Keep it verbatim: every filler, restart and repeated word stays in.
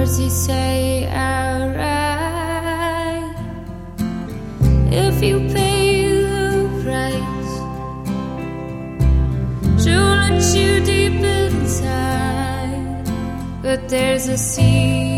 words you say outright. If you pay the price, she'll let you deep inside. But there's a sea